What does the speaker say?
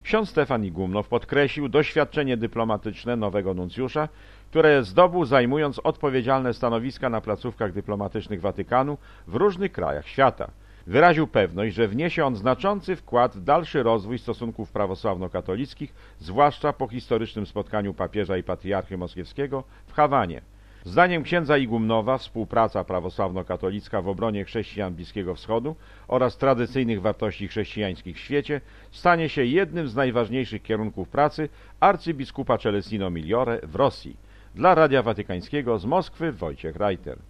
Ksiądz Stefan Igumnow podkreślił doświadczenie dyplomatyczne nowego nuncjusza, które zdobył zajmując odpowiedzialne stanowiska na placówkach dyplomatycznych Watykanu w różnych krajach świata. Wyraził pewność, że wniesie on znaczący wkład w dalszy rozwój stosunków prawosławno-katolickich, zwłaszcza po historycznym spotkaniu papieża i patriarchy moskiewskiego w Hawanie. Zdaniem księdza Igumnowa współpraca prawosławno-katolicka w obronie chrześcijan Bliskiego Wschodu oraz tradycyjnych wartości chrześcijańskich w świecie stanie się jednym z najważniejszych kierunków pracy arcybiskupa Celestino Migliore w Rosji. Dla Radia Watykańskiego z Moskwy Wojciech Reiter.